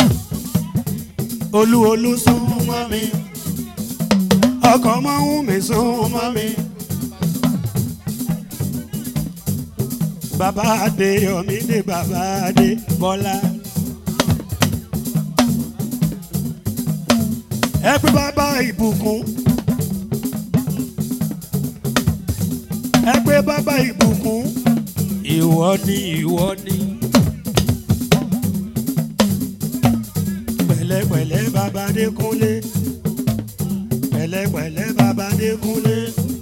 Olú súnmọ́ mi. Ọkọ máa ń mi súnmọ́ mi. Bàbá Adé Yọ̀mídé Bàbá Adé Bọ́lá. Ẹ pé bàbá ìbùkún. Ẹ pé bàbá ìbùkún. Ìwọ ni. Pẹ̀lẹ́pẹ̀lẹ́ bàbá Adékúnlé. Pẹ̀lẹ́pẹ̀lẹ́ bàbá Adékúnlé.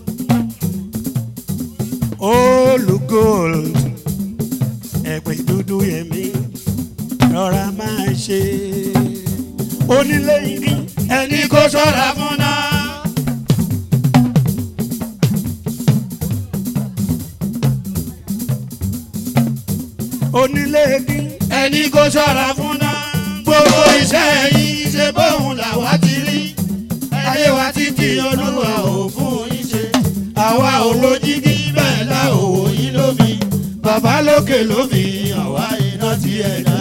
Holy Gold. Ẹ̀pẹ̀ dúdú yẹmí rọra máa ṣe onílé yìí ẹni kò ṣọ́ra fún náà. onílé yìí ẹni kò ṣọ́ra fún náà. gbogbo iṣẹ́ yìí ṣe bóun làwa ti rí. ayé wa títí Olúwa ò fún yín ṣe. àwa ò lójígí bẹ́ẹ̀ la ò wò yín lómi. bàbá lókè ló fi àwa iná ti ẹ̀ dá.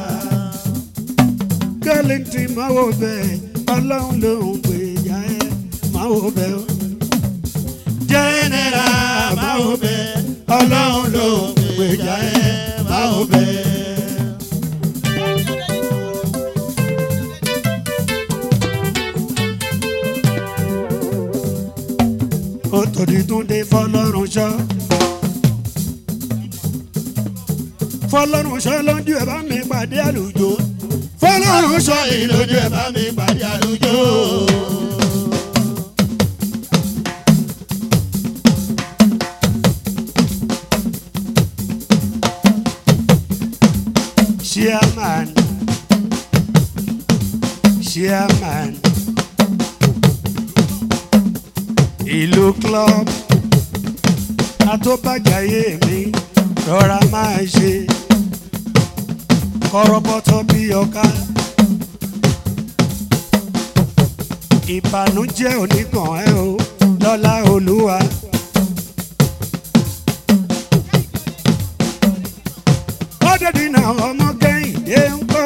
kẹ́lí tí máa wò bẹ́ẹ̀ ọlọ́run ló ń pè já ẹ máa wò bẹ́ẹ̀ o. jẹ́nẹ́ra máa wò bẹ́ẹ̀ ọlọ́run ló ń pè já ẹ máa wò bẹ́ẹ̀. ó tòdì tún dé fọlọ́run ṣọ́. fọlọ́run ṣọ́ lójú ẹ̀ bá mi pàdé àlùjọ. fọlọ́run ṣọ́ ìlójú ẹ̀ bá mi pàdé àlùjọ. chairman ìlú club àtọ́bàjáyé mi rọra máa ṣe kọ́rọ́bọ́tọ́ bí ọ̀ka ìbànújẹ́ oníkan ẹ̀ o lọ́lá Olúwa. ọ̀dẹ̀dì náà ọmọ Kẹ́hìndé ń kó.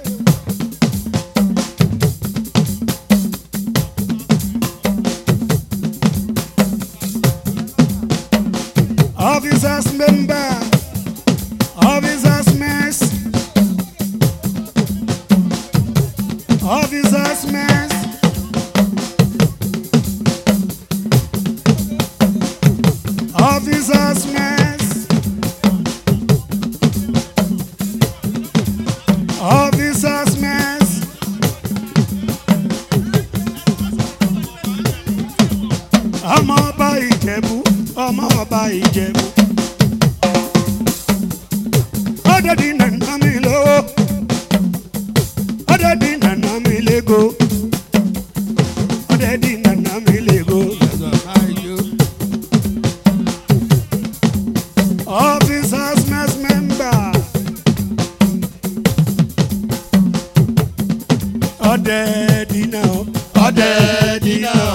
Officers member, officers mess, officers mess. Officers mess. Officers mess. Ọmọ ọba Ìjẹ̀bú, ọmọ ọba Ìjẹ̀bú. Ọdẹdì nàná mi lówó, ọdẹdì nàná mi lẹ́gò, ọdẹdì nàná mi lẹ́gò. Officers mess member. Ọdẹdì náà, ọdẹdì náà.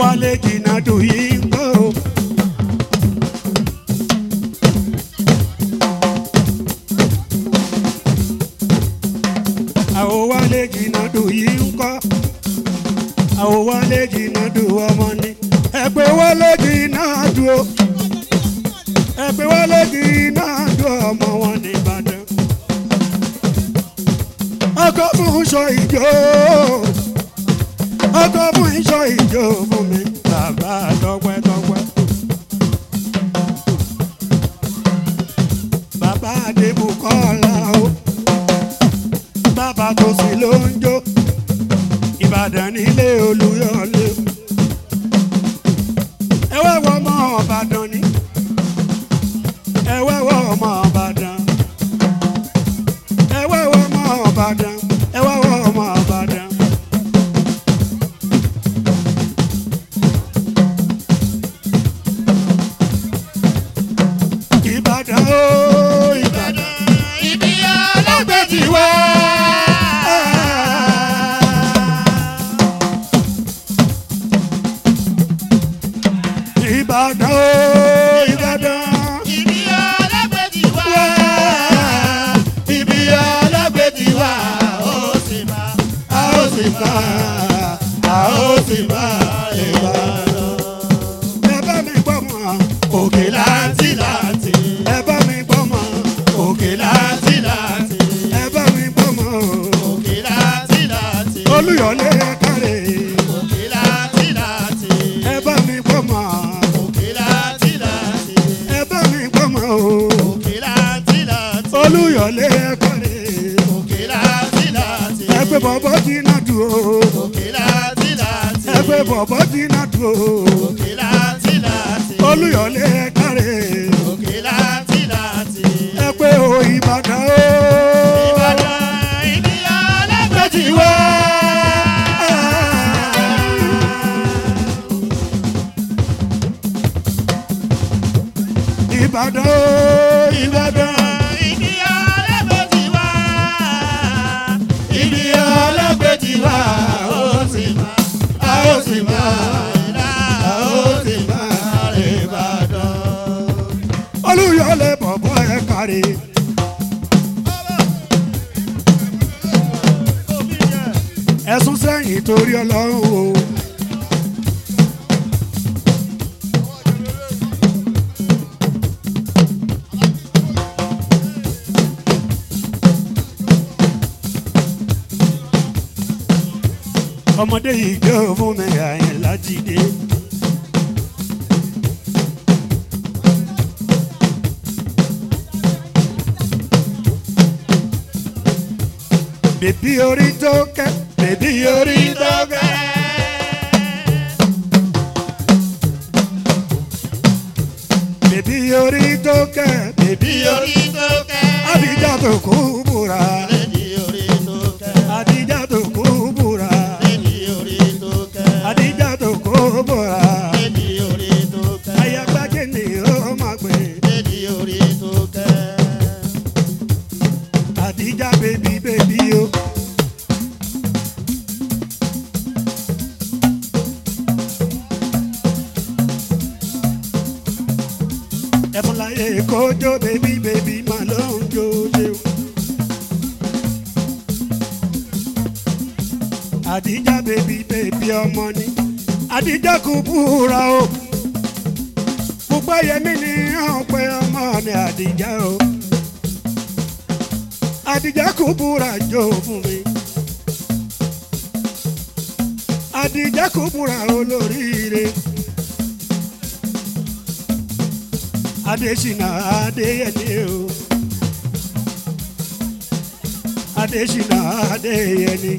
wálé jìnnà dùn yìí ń gbọ́. àwọn wálé jìnnà dùn yìí ń kọ́. àwọn wálé jìnnà dùn ọmọ ni. ẹgbẹ́ wálé jìnnà dùn o. ẹgbẹ́ wálé jìnnà dùn ọmọ wọn ní Ìbàdàn. ọkọ̀ fún sọ ìjọ. ọkọ̀ fún ìṣọ ìjọ fún mi. bàbá tọpẹ́tọpẹ́. bàbá Adébùkọ́lá o. bàbá tó sì ló ń jó. Ìbàdàn nílé Olúyọ̀lé. ẹ wá wọ ọmọ Ìbàdàn ni. ẹ wá wọ ọmọ Ìbàdàn. ẹ wá wọ ọmọ Ìbàdàn. ẹ wá wọ ọmọ Ìbàdàn. Ìbàdàn o Ìbàdàn. ibi ọlọ́gbẹ́ ti wá. Ìbàdàn o Ìbàdàn. ibi ọlọ́gbẹ́ ti wá. ibi ọlọ́gbẹ́ ti wá. ó sì máa a ó sì máa a ó sì máa Ìbàdàn. ẹ bá mi gbọ́ mọ́. òkè láti láti. ẹ bá mi gbọ́ mọ́. òkè láti láti. ẹ bá mi gbọ́ mọ́. òkè láti láti. Olúyọ̀lé kárẹ̀. òkè láti láti. ẹ bá mi gbọ́ mọ́. òkè láti láti. ẹ bá mi gbọ́ mọ́ o. òkè láti láti. Olúyọ̀lé kárẹ̀. òkè láti láti. ẹ pé bọ̀bọ̀ jìnnà dùn o. òkè láti láti. ẹ pé bọ̀bọ̀ jìnnà dùn o. òkè láti láti. Olúyọ̀lé kárẹ̀. òkè láti láti. ẹ pé o Ìbàdàn o. Ìbàdàn ibi ọlọ́gbẹ́ ti wá. Ìbàdàn o Ìbàdàn. ibi ọlọ́gbẹ́ ti wá. ibi ọlọ́gbẹ́ ti wá. ó sì máa a ó sì máa a ó sì máa Ìbàdàn. Olúyọ̀lé bọ̀bọ̀ ẹ kárẹ̀. ẹ̀sùn sẹ́yìn torí Ọlọ́run o. ọmọdé yìí jó fún mi Àyìnlá Jídé. bèbí orí tó kẹ́ bèbí orí tó kẹ́. bèbí orí tó kẹ́ bèbí orí. orí tó kẹ́. Adija tó kú búra. lẹ́ni orí tó kẹ́. Adija tó kú búra. lẹ́ni orí tó kẹ́. Adija tó kú búra. lẹ́ni orí tó kẹ́. Ayagbájé ni ó máa gbé. lẹ́ni orí tó kẹ́. Adija bèbí bèbí o. Ẹ̀fúnláyé kójó bèbí bèbí máa ló ń jó ṣe o. Adija bèbí bèbí ọmọ ni. Adija kú búra o. Gbogbo yẹmí ni ọ̀pẹ ọmọ ni Adija o. Adija kú búra jó fún mi. Adija kú búra olóríire. Adésínà Adéyẹlé o. Adésínà Adéyẹlé.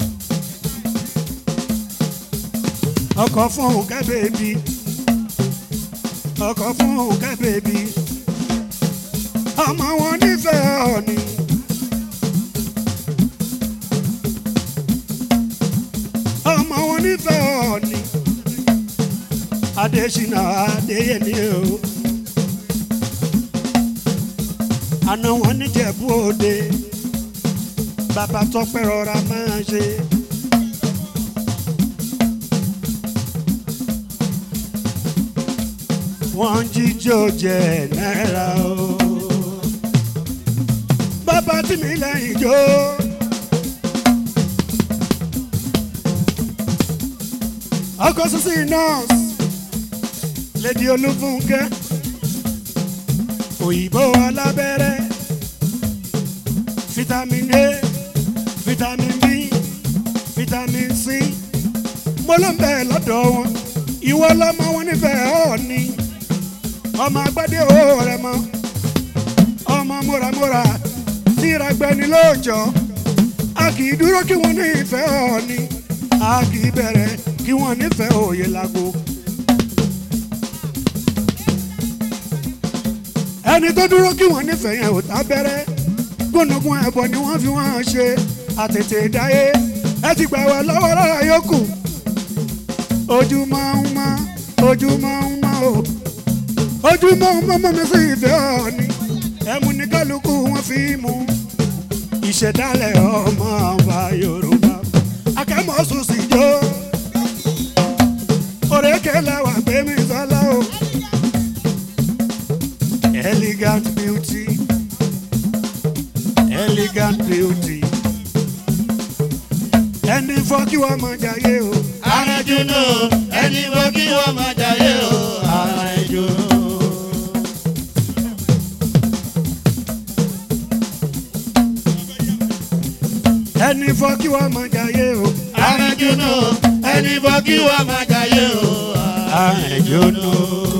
ọkọ̀ fún kẹ́bẹ̀bí. ọkọ̀ fún kẹ́bẹ̀bí. ọmọ wọn nífẹ̀ẹ́ Ọọ̀ni. ọmọ wọn nífẹ̀ẹ́ Ọọ̀ni. Adésínà Adéyẹlé o. àná wọn níjẹ̀bú Òde. bàbá Tọ́pẹ́ rọra máa ṣe. wọ́n jíjó jẹ náírà o. bàbá tí mi lẹ́yìn jó. ọkọ̀ sísè nọ́ọ̀sì lady Olúfúnkẹ́ òyìnbó alábẹ́rẹ́ vitamin A vitamin B vitamin C mo ló ń bẹ̀ lọ́dọ̀ wọn ìwọ lọ́mọ wọn nífẹ̀ẹ́ Ọọ̀ni ọmọ agbádé owó rẹ mọ ọmọ múramúra tíra gbẹni lóòjọ́ a kì í dúró kí wọ́n nífẹ̀ẹ́ Ọọ̀ni a kì í bẹ̀rẹ̀ kí wọ́n nífẹ̀ẹ́ Oyèlágo. ẹni tó dúró kí wọ́n nífẹ̀ẹ́ yẹn ò tábẹ́rẹ́ gbónúgún ẹ̀bọ ni wọ́n fi wọ́n ṣe àtètè dáyé ẹ ti gbà wá lọ́wọ́ lára yòókù. ojúmọ́ ń mọ́ ojúmọ́ ń mọ́ o ojúmọ́ ń mọ́ mọ́ mi sí ìfẹ́ Ọọ̀ni ẹmu ní kálukú wọn fi mú ìṣẹ̀dálẹ̀ ọmọ ọba Yorùbá akẹ́mọ̀ sùn sí jó òrékè làwà gbé mi sọ́lá o. Elegant beauty, elegant beauty. Ẹni fọ́ kí wọ́n máa jayé o. Arẹjú nù, ẹni fọ́ kí wọ́n máa jayé o. Arẹjú nù. Ẹni fọ́ kí wọ́n máa jayé o. Arẹjú nù, ẹni fọ́ kí wọ́n máa jayé o. Arẹjú nù.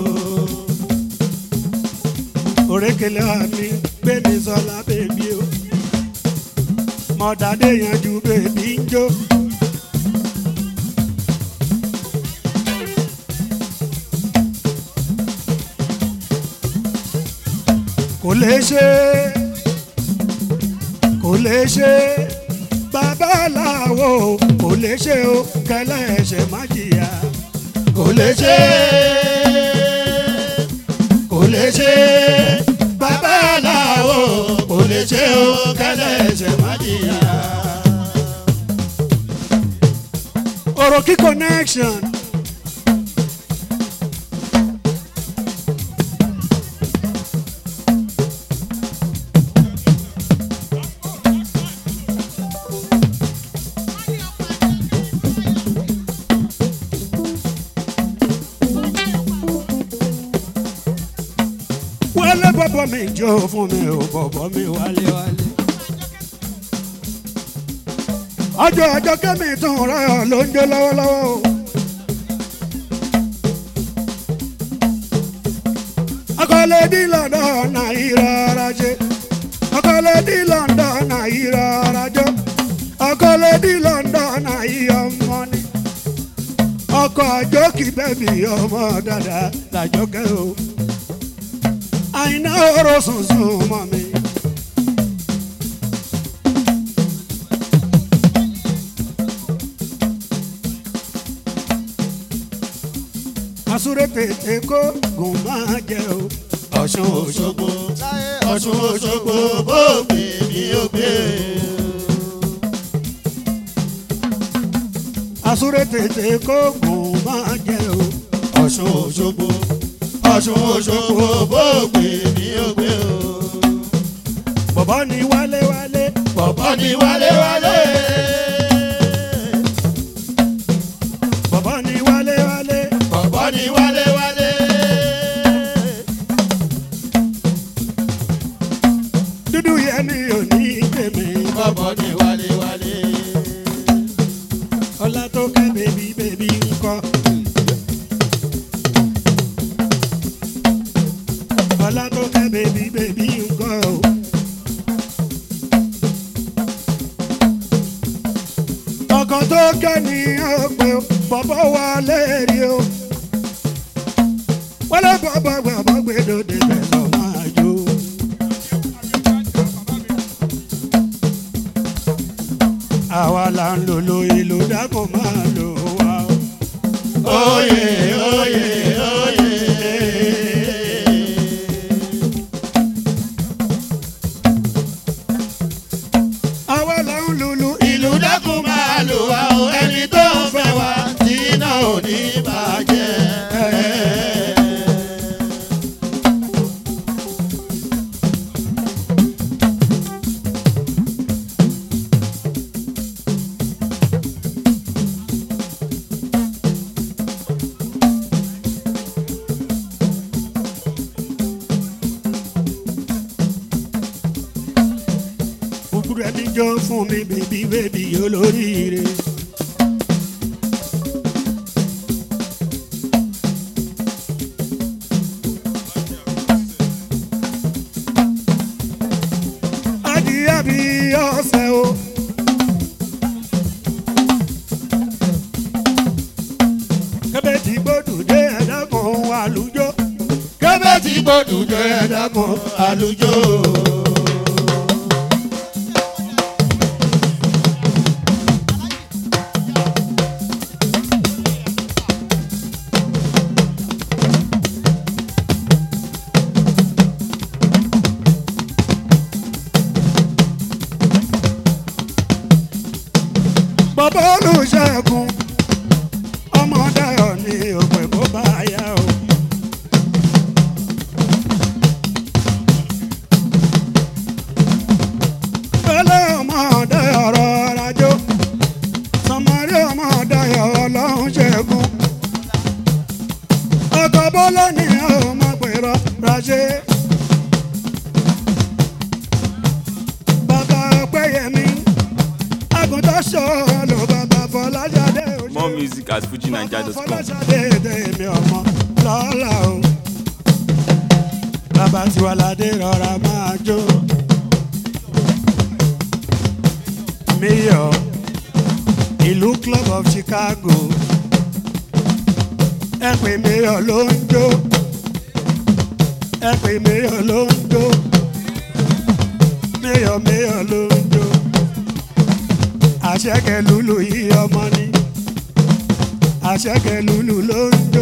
Òrékèlè àmì gbémi sọlá bèbí o mọ̀dádé yanjú bèbí ń jó. kò lè ṣe kò lè ṣe babaláwo kò lè ṣe o kẹlẹ́ ẹ̀ṣẹ̀ má jìyà Kò lè ṣe, kò lè ṣe, babaláwo kò lè ṣe o kẹlẹ́ ẹ̀ṣẹ̀ má jìyà. Oroki connection. Wálé bọ́bọ́ mi jó fún mi ò bọ́bọ́ mi wálé wálé. ọjọ́ kẹ́mi tún rẹ̀ ló ń jó lọ́wọ́lọ́wọ́ o. ọkọ̀lẹ́ dí London náírà jẹ́ ọkọ̀lẹ́ dí London náírà jọ ọkọ̀lẹ́ dí London náírà mọ́ni ọkọ̀ àjọkì bẹ́bí ọmọ dáadáa làjọkẹ́ o. àìná ọ̀rọ̀ sùnsùn mọ́ mi. Asúré tètè kó gùn máa jẹ o. Ọ̀ṣun Òṣogbo, Ọ̀ṣun Òṣogbo bó gbé mi ò gbé. Asúré tètè kó gùn máa jẹ o. Ọ̀ṣun Òṣogbo, Ọ̀ṣun Òṣogbo bó gbé mi ò gbé o. Bọ̀bọ́ ni wálé wálé. Bọ̀bọ́ ni wálé wálé. Bọ̀bọ́ ni wálé wálé. Bọ̀bọ́ ni wálé wálé. Dúdú yẹn ni ò ní tèmi. Bọ̀bọ́ ni wálé wálé. Ọlá tó kẹ́ bèbí bèbí ńkọ́. Ọlá tó kẹ́ bèbí bèbí ńkọ́ o. Ọkọ̀ tó kẹ́ ni ó pé bọ̀bọ́ wálé rí o. Wálé bọ̀bọ̀ gbé dòde bẹ̀ lọ́ máa jó. Àwa là ń lò lo ìlú dákun máa lò wá o. Oyè oyè oyè. Àwa là ń lùlù Ìlú dákun máa lò wá o, ẹni tó ń fẹ́ wa tí iná ò ní bàjẹ́. jó fún mi bèbí bèbí olóríire. adìyẹ bí ọ̀sẹ̀ o. kébé tí gbódù dé ẹ̀dẹ́kun àlùjọ. kébé tí gbódù dé ẹ̀dẹ́kun àlùjọ. bàbá olùṣègùn ọmọ Dayọ̀ ní òpè bó bá yá o. pẹ̀lẹ́ ọmọ Dayọ̀ rọra jó sọmọrí ọmọ Dayọ̀ ọlọ́run ṣẹ́gun ọkọ̀ bọ́lá ní ọmọ pèrọ ràṣẹ. bàbá Ọpẹ́yẹmí àgùntàn sọ̀rọ̀ bàbá Fọláṣadé. More music at FujiNiger.com. Fọláṣadé èmi ọmọ lọ́la o. bàbá Tiwaládé rọra máa jó. Mayor ìlú Club of Chicago. ẹ pè Mayor ló ń jó. ẹ pè Mayor ló ń jó. Mayor ló ń jó. àṣẹkẹ lulu yìí ọmọ ni àṣẹkẹ lulu ló ń jó.